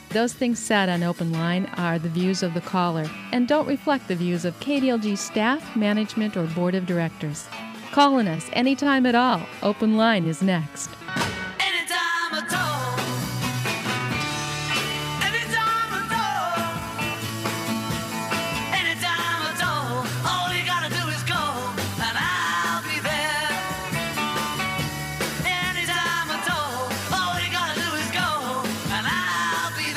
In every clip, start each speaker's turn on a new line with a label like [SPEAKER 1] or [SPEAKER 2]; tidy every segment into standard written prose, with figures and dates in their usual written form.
[SPEAKER 1] Those things said on Open Line are the views of the caller and don't reflect the views of KDLG staff, management, or board of directors. Calling us anytime at all. Open Line is next.
[SPEAKER 2] Anytime at all. Anytime at all. Anytime at all. All you gotta do is call and I'll be there. Anytime at all. All you gotta do is call and I'll be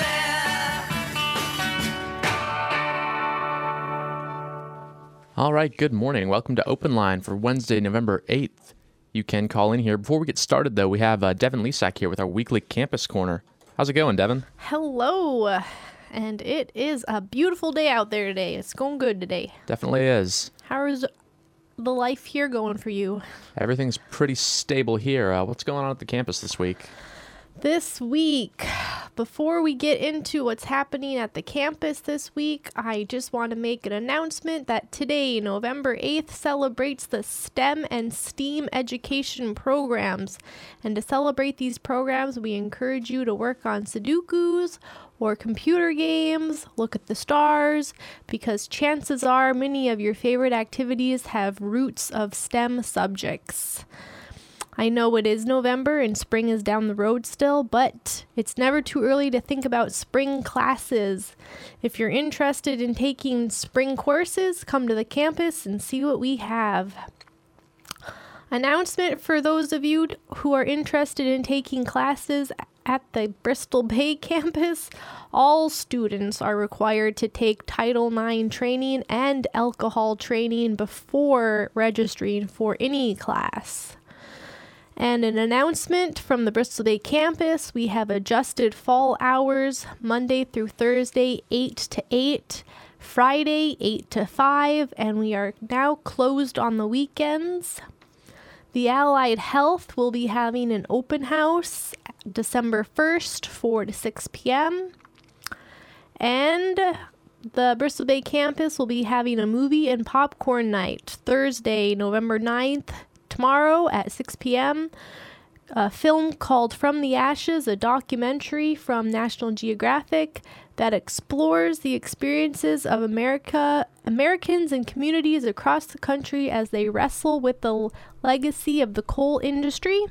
[SPEAKER 2] there.
[SPEAKER 3] All right, good morning. Welcome to Open Line for Wednesday, November 8th. You can call in here. Before we get started, though, we have Devin Lesak here with our weekly Campus Corner. How's it going, Devin?
[SPEAKER 4] Hello, and it is a beautiful day out there today. It's going good today.
[SPEAKER 3] Definitely is.
[SPEAKER 4] How is the life here going for you?
[SPEAKER 3] Everything's pretty stable here. What's going on at the campus this week?
[SPEAKER 4] This week, before we get into what's happening at the campus this week, I just want to make an announcement that today, November 8th, celebrates the STEM and STEAM education programs. And to celebrate these programs, we encourage you to work on Sudokus or computer games, look at the stars, because chances are many of your favorite activities have roots of STEM subjects. I know it is November and spring is down the road still, but it's never too early to think about spring classes. If you're interested in taking spring courses, come to the campus and see what we have. Announcement for those of you who are interested in taking classes at the Bristol Bay campus. All students are required to take Title IX training and alcohol training before registering for any class. And an announcement from the Bristol Bay campus, we have adjusted fall hours Monday through Thursday, 8 to 8, Friday, 8 to 5, and we are now closed on the weekends. The Allied Health will be having an open house December 1st, 4 to 6 p.m. And the Bristol Bay campus will be having a movie and popcorn night Thursday, November 9th, tomorrow at 6 p.m., a film called From the Ashes, a documentary from National Geographic that explores the experiences of Americans and communities across the country as they wrestle with the legacy of the coal industry.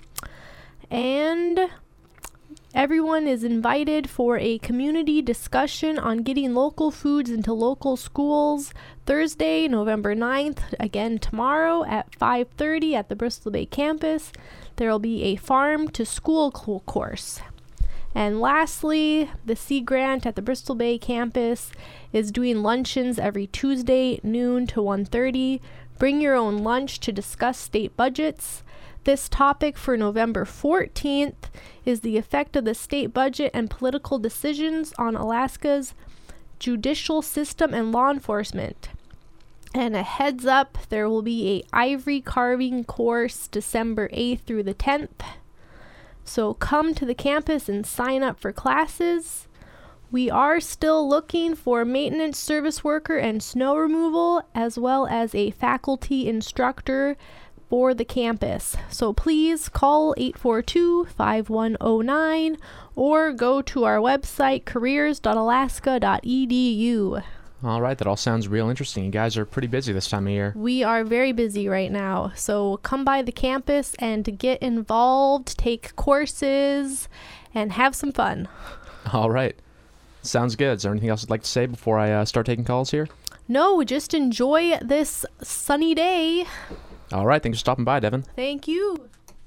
[SPEAKER 4] And everyone is invited for a community discussion on getting local foods into local schools Thursday, November 9th, again tomorrow at 5:30 at the Bristol Bay campus. There will be a farm to school course. And lastly, the Sea Grant at the Bristol Bay campus is doing luncheons every Tuesday, noon to 1:30. Bring your own lunch to discuss state budgets. This topic for November 14th is the effect of the state budget and political decisions on Alaska's judicial system and law enforcement. And a heads up, there will be a ivory carving course December 8th through the 10th. So come to the campus and sign up for classes. We are still looking for maintenance service worker and snow removal, as well as a faculty instructor for the campus. So please call 842-5109 or go to our website careers.alaska.edu.
[SPEAKER 3] All right, that all sounds real interesting. You guys are pretty busy this time of year.
[SPEAKER 4] We are very busy right now. So come by the campus and get involved, take courses, and have some fun.
[SPEAKER 3] All right. Sounds good. Is there anything else you'd like to say before I start taking calls here?
[SPEAKER 4] No, just enjoy this sunny day.
[SPEAKER 3] All right, thanks for stopping by, Devin.
[SPEAKER 4] Thank you.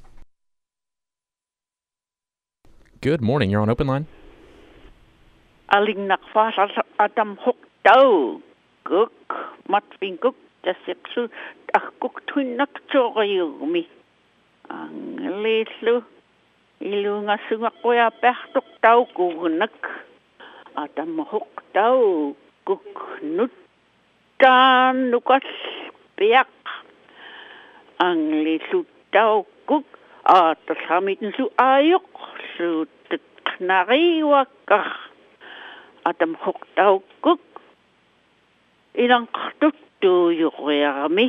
[SPEAKER 3] Good morning. You're on Open Line.
[SPEAKER 5] Aling nakfas atam hoktau guk matfing guk jaseksu akuk tuinak chogayumi ang leslu ilunga sungakoya pehtuk tau kugunak atam hoktau guk nutan nukas piak ang leslu tau guk atas hamitin su ayok su teknariwakah Adam hoktau kuk ilang tu yurami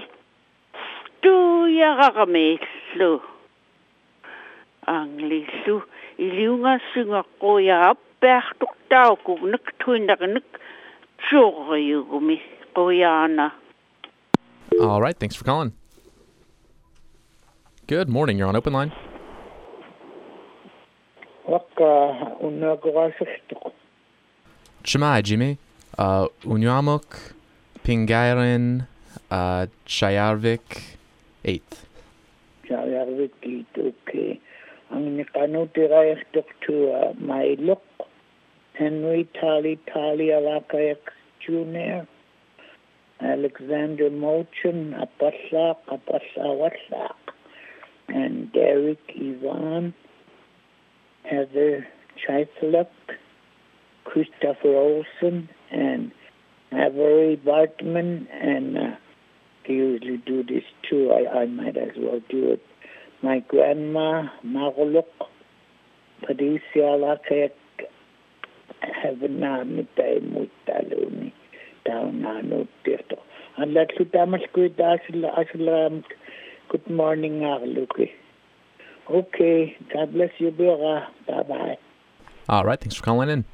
[SPEAKER 5] lu ang lisu iliunga sunga koya peahtuqtauku nik tuinakanik tsuqayugumi qoyana.
[SPEAKER 3] All right, thanks for calling. Good morning, you're on Open Line.
[SPEAKER 6] Waka unagwasishtuq.
[SPEAKER 3] Shemai, Jimmy. Unyamuk, Pingairen, Chayarvik, 8th.
[SPEAKER 6] Chayarvik, okay. Ang nikanutirayashtuq to my look. Henry Tali Alakayak Jr., Alexander Mochin, Apasawasak, and Derek Ivan, Heather Chaiseluk, Christopher Olson, and Avery Bartman, and I usually do this too. I might as well do it. My grandma, Maruluk, Patricia Alakayak, Havana mitay mutaluni down nano tito. And let's good good morning, Luki. Okay, God bless you, Bira. Bye-bye.
[SPEAKER 3] All right, thanks for calling in.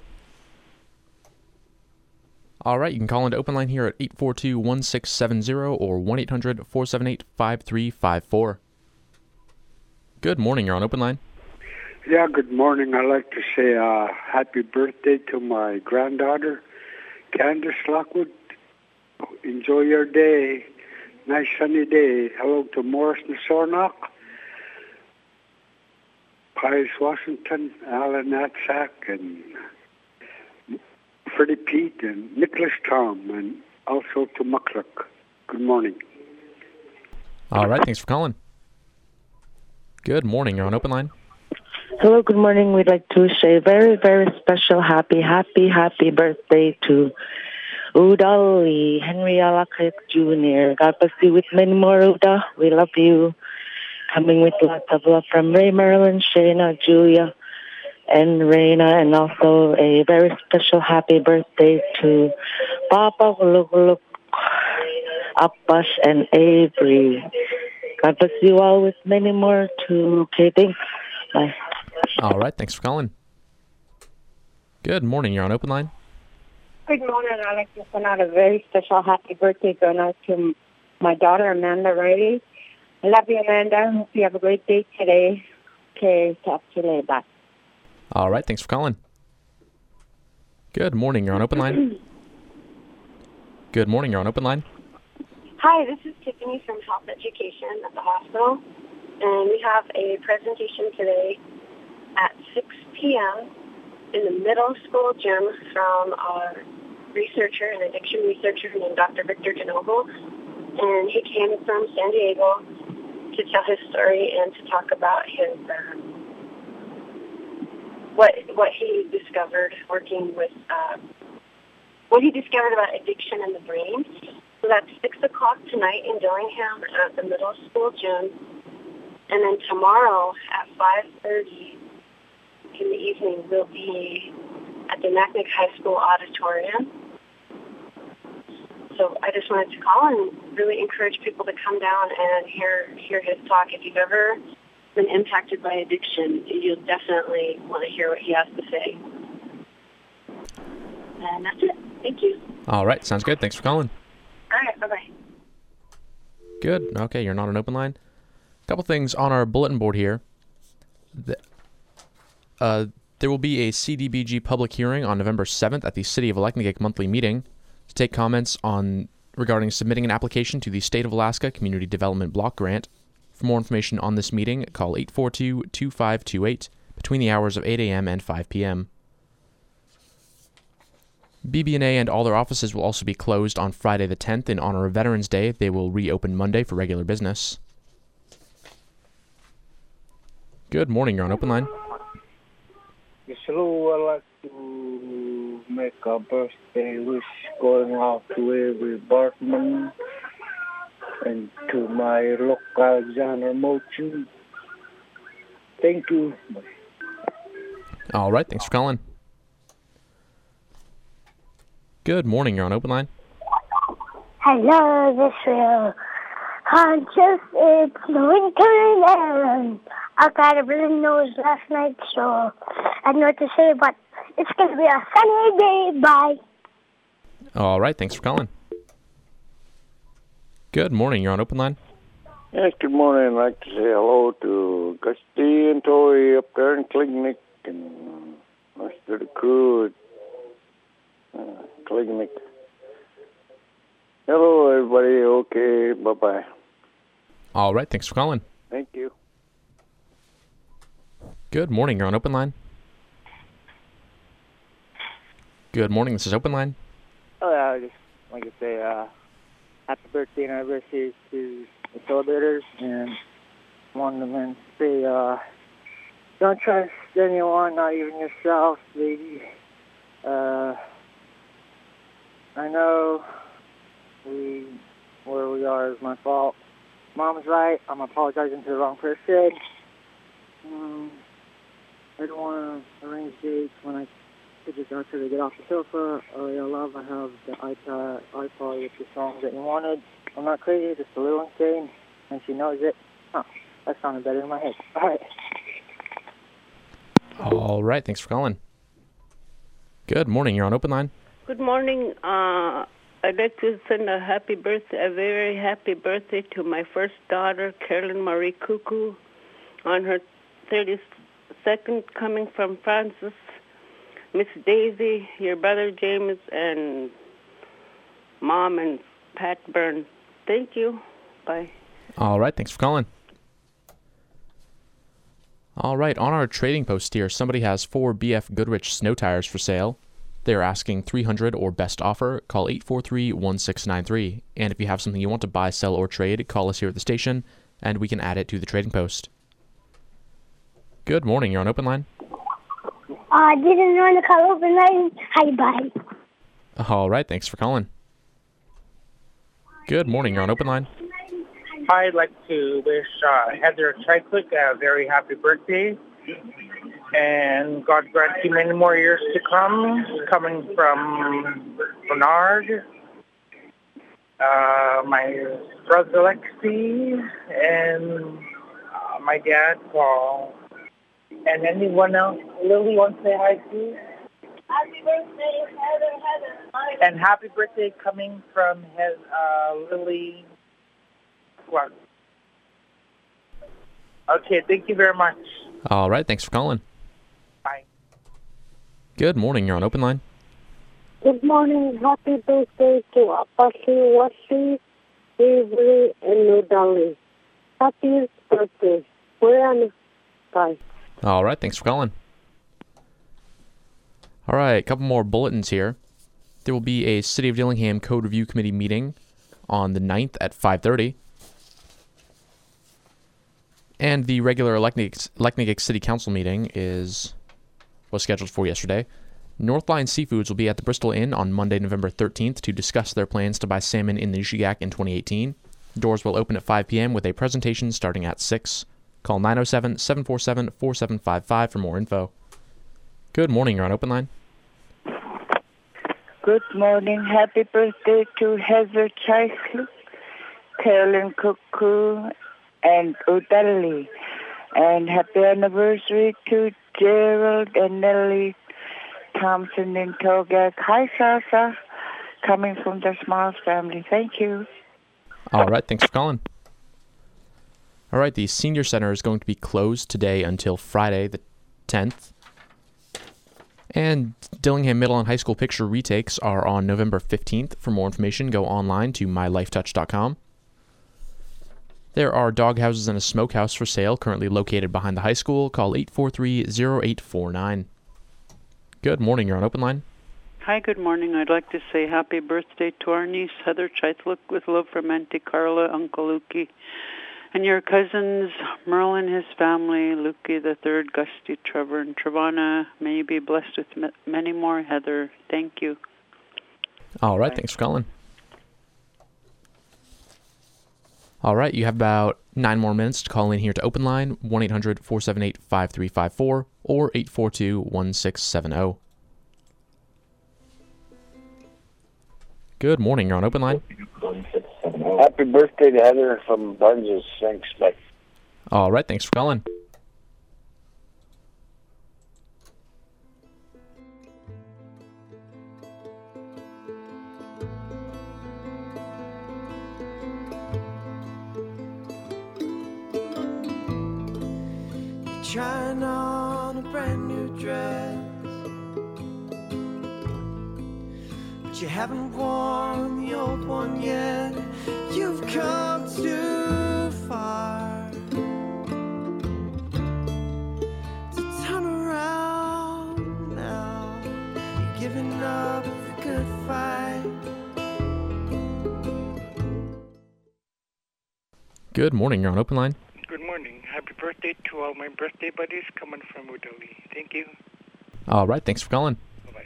[SPEAKER 3] All right, you can call into Open Line here at 842-1670 or 1-800-478-5354. Good morning, you're on Open Line.
[SPEAKER 7] Yeah, good morning. I'd like to say happy birthday to my granddaughter, Candace Lockwood. Enjoy your day. Nice sunny day. Hello to Morris Nasornock, Pius Washington, Alan Natsack, and Freddie Pete, and Nicholas Tom, and also to Muckluck. Good morning.
[SPEAKER 3] All right, thanks for calling. Good morning, you're on Open Line.
[SPEAKER 8] Hello, good morning. We'd like to say very, very special happy birthday to Udali Henry Alakayuk Jr. God bless you with many more, Uda. We love you. Coming with lots of love from Ray, Marilyn, Shayna, Julia, and Raina. And also a very special happy birthday to Papa Huluk, Abbas, and Avery. God bless you all with many more to Thanks. Bye.
[SPEAKER 3] All right, thanks for calling. Good morning, you're on Open Line.
[SPEAKER 9] Good morning. I'd like to send out a very special happy birthday going out to my daughter, Amanda Riley. I love you, Amanda. Hope you have a great day today. Okay, talk to you later. Bye.
[SPEAKER 3] All right, thanks for calling. Good morning, you're on Open Line. Good morning, you're on Open Line.
[SPEAKER 10] Hi, this is Tiffany from Health Education at the hospital, and we have a presentation today at 6 p.m. in the middle school gym from our researcher, an addiction researcher named Dr. Victor DeNoble. And he came from San Diego to tell his story and to talk about his what he discovered working with what he discovered about addiction in the brain. So that's 6 o'clock tonight in Dillingham at the middle school gym. And then tomorrow at 5:30 in the evening, we'll be at the Naknek High School auditorium. So I just wanted to call and really encourage people to come down and hear his talk. If you've ever been impacted by addiction, you'll definitely want to hear what he has to say. And that's it. Thank you.
[SPEAKER 3] All right, sounds good. Thanks for calling.
[SPEAKER 10] All right, bye-bye.
[SPEAKER 3] Good. Okay, you're not on Open Line. A couple things on our bulletin board here. There will be a CDBG public hearing on November 7th at the City of Aleknagik monthly meeting to take comments regarding submitting an application to the State of Alaska Community Development Block Grant. For more information on this meeting, call 842-2528 between the hours of 8 a.m. and 5 p.m. BB&A and all their offices will also be closed on Friday the 10th in honor of Veterans Day. They will reopen Monday for regular business. Good morning, you're on Open Line.
[SPEAKER 6] Yes, hello. I'd like to make a birthday wish going out to Avery Bartman and to my local Alexander Mochin. Thank you.
[SPEAKER 3] All right, thanks for calling. Good morning, you're on Open Line.
[SPEAKER 11] Hello, this is Conscious. It's the winter and I got a blue nose last night, so I don't know what to say, but It's going to be a sunny day. Bye.
[SPEAKER 3] All right, thanks for calling. Good morning, you're on Open Line.
[SPEAKER 6] Yes, good morning. I'd like to say hello to Gusty and Tori up there in Klignick and the rest of the crew at Klignick. Hello, everybody. Okay, bye-bye.
[SPEAKER 3] All right, thanks for calling.
[SPEAKER 6] Thank you.
[SPEAKER 3] Good morning, you're on Open Line. Good morning, this is Open Line.
[SPEAKER 12] Oh, yeah, I would just like to say happy birthday and anniversary to the celebrators, and wanted to say don't trust anyone, not even yourself, baby. I know where we are is my fault. Mom's right. I'm apologizing to the wrong person. I don't want to arrange dates when I could just ask her to get off the sofa. Oh, yeah, love, I have the iPod with the songs that you wanted. I'm not crazy, just a little insane, and she knows it. Huh, that sounded better in my head. All right.
[SPEAKER 3] All right, thanks for calling. Good morning, you're on Open Line.
[SPEAKER 5] Good morning. I'd like to send a very happy birthday to my first daughter, Carolyn Marie Cuckoo, on her 32nd coming from Francis. Miss Daisy, your brother James, and Mom and Pat Byrne. Thank you. Bye.
[SPEAKER 3] All right, thanks for calling. All right, on our trading post here, somebody has 4 BF Goodrich snow tires for sale. They're asking $300 or best offer. Call 843-1693. And if you have something you want to buy, sell, or trade, call us here at the station, and we can add it to the trading post. Good morning, you're on Open Line.
[SPEAKER 11] Didn't want to call Open Line. Hi, bye.
[SPEAKER 3] All right, thanks for calling. Good morning, you're on Open Line.
[SPEAKER 13] I'd like to wish Heather Chiklik a very happy birthday, and God grant you many more years to come. Coming from Bernard, my brother Alexi, and my dad Paul, and anyone else Lily wants to say hi to.
[SPEAKER 11] Happy birthday, Heather.
[SPEAKER 13] And happy birthday coming from Lily. Clark. Okay, thank you very much.
[SPEAKER 3] All right, thanks for calling.
[SPEAKER 13] Bye.
[SPEAKER 3] Good morning, you're on Open Line.
[SPEAKER 11] Good morning. Happy birthday to Apache, Wasi, Avery, and Nudali. Happy birthday. We're on. Bye.
[SPEAKER 3] All right, thanks for calling. All right, a couple more bulletins here. There will be a City of Dillingham Code Review Committee meeting on the 9th at 5:30. And the regular Leknigik City Council meeting was scheduled for yesterday. Northline Seafoods will be at the Bristol Inn on Monday, November 13th to discuss their plans to buy salmon in the Nishiyak in 2018. Doors will open at 5 p.m. with a presentation starting at 6. Call 907-747-4755 for more info. Good morning, you're on Open Line.
[SPEAKER 14] Good morning. Happy birthday to Heather Chiklik, Carolyn Cuckoo, and Udali. And happy anniversary to Gerald and Nellie Thompson in Togak. Hi, Sasa. Coming from the Smiles family. Thank you.
[SPEAKER 3] All right, thanks for calling. All right, the Senior Center is going to be closed today until Friday the 10th. And Dillingham Middle and High School picture retakes are on November 15th. For more information, go online to mylifetouch.com. There are dog houses and a smokehouse for sale currently located behind the high school. Call 843-0849. Good morning, you're on Open Line.
[SPEAKER 15] Hi, good morning. I'd like to say happy birthday to our niece, Heather Chiklik, with love from Auntie Carla, Uncle Lukey, and your cousins, Merle and his family, Lukey the Third, Gusty, Trevor, and Trevana. May you be blessed with many more, Heather. Thank you.
[SPEAKER 3] All right, thanks for calling. All right, you have about 9 more minutes to call in here to Open Line, 1-800-478-5354 or 842-1670. Good morning, you're on Open Line.
[SPEAKER 6] Happy birthday to Heather from Barnes'. Thanks, bye.
[SPEAKER 3] All right, thanks for calling.
[SPEAKER 16] trying on a brand new dress, but you haven't worn the old one yet. You've come too far to turn around now. You're giving up the good fight.
[SPEAKER 3] Good morning. You're on Open Line.
[SPEAKER 17] Good morning. Happy birthday to all my birthday buddies coming from Udali. Thank you.
[SPEAKER 3] All right. Thanks for calling.
[SPEAKER 17] Bye-bye.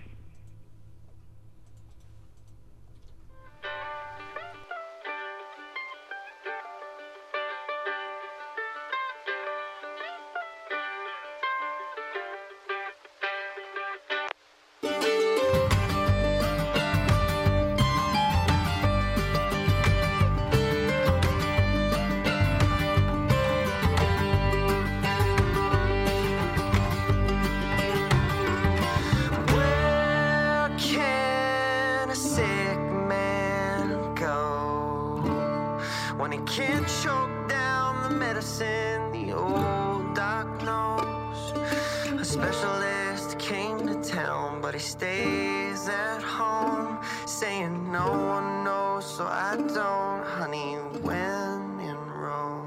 [SPEAKER 16] Where can a sick man go when he can't choke down the medicine the old doc knows? A specialist came to town, but he stays at home, saying no one knows, so I don't, honey, when in Rome.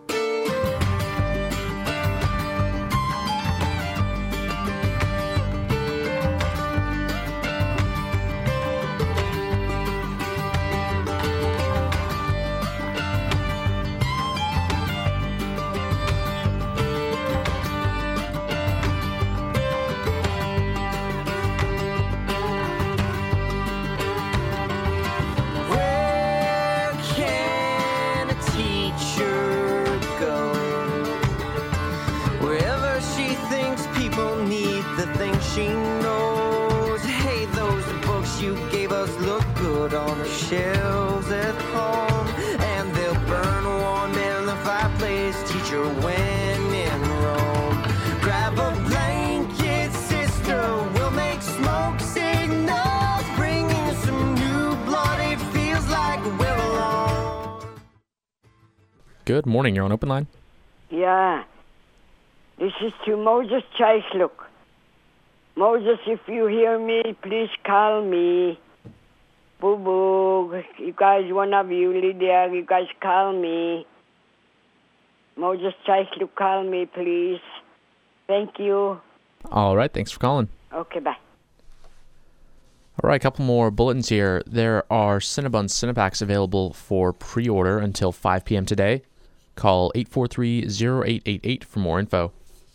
[SPEAKER 16] Where can a teacher go? Wherever she thinks people need the things she knows. Hey, those books you gave us look good on the shelves at home, and they'll burn warm in the fireplace. Teacher, when in Rome, grab a blanket, sister. We'll make smoke signals, bringing some new blood. It feels like we're alone.
[SPEAKER 3] Good morning. You're on Open Line.
[SPEAKER 18] Yeah. This is to Moses Chaisluk. Moses, if you hear me, please call me. Boo Boo. You guys, one of you, Lydia, you guys call me. Moses Chaisluk, call me, please. Thank you.
[SPEAKER 3] All right. Thanks for calling.
[SPEAKER 18] Okay, bye.
[SPEAKER 3] All right. A couple more bulletins here. There are Cinnabon Cinepacks available for pre-order until 5 p.m. today. Call 843-0888 for more info.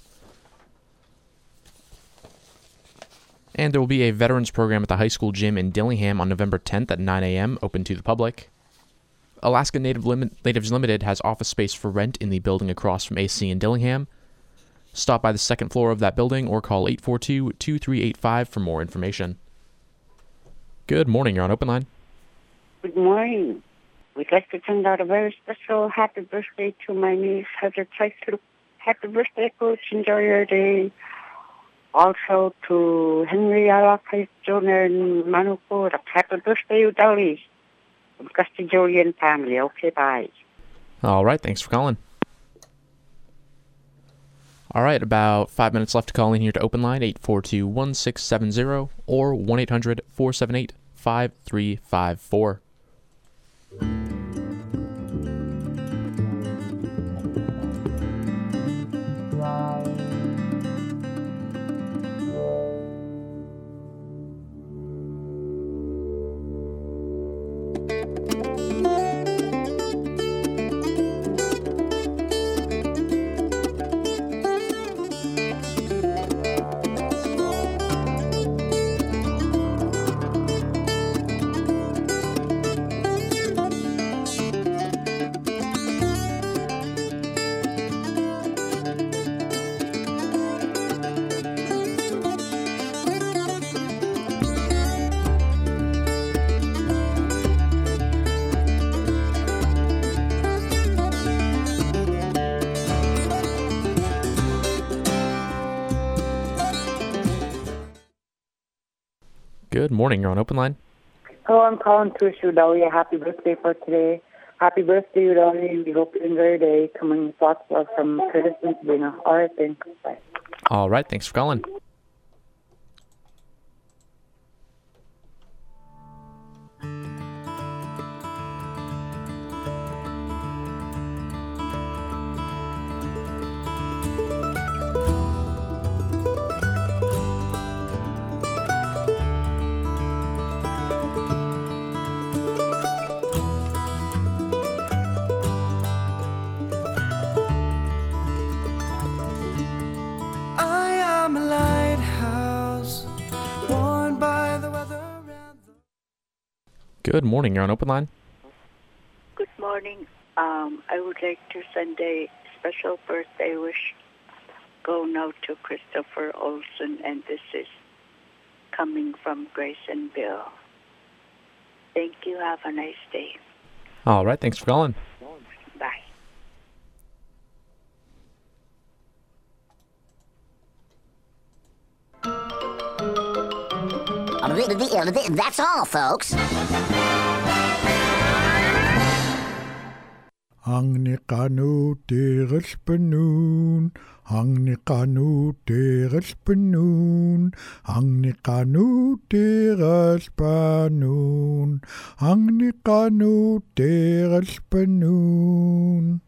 [SPEAKER 3] And there will be a veterans program at the high school gym in Dillingham on November 10th at 9 a.m., open to the public. Alaska Natives Limited has office space for rent in the building across from AC in Dillingham. Stop by the second floor of that building or call 842-2385 for more information. Good morning. You're on Open Line.
[SPEAKER 19] Good morning. We'd like to send out a very special happy birthday to my niece, Heather Chaisluk. Happy birthday, Coach. Enjoy your day. Also to Henry Alakay Jr. in Manuku. Happy birthday, Udali. From Castiglione family. Okay, bye.
[SPEAKER 3] All right. Thanks for calling. All right. About 5 minutes left to call in here to Open Line, 842-1670 or 1-800-478-5354. Good morning. You're on Open Line.
[SPEAKER 19] Hello, I'm calling to wish you, Udali, a happy birthday for today. Happy birthday, Udali. We hope you enjoy your day. Coming thoughts love from Curtis and Sabrina. All right, thanks. Bye.
[SPEAKER 3] All right, thanks for calling. Good morning. You're on Open Line.
[SPEAKER 20] Good morning. I would like to send a special birthday wish going out to Christopher Olson, and this is coming from Grace and Bill. Thank you. Have a nice day.
[SPEAKER 3] All right. Thanks for calling.
[SPEAKER 20] Bye.
[SPEAKER 21] That's all, folks.
[SPEAKER 22] Hang ni kanu teres penun, hang ni kanu teres penun, hang ni kanu teres penun, hang ni kanu teres penun.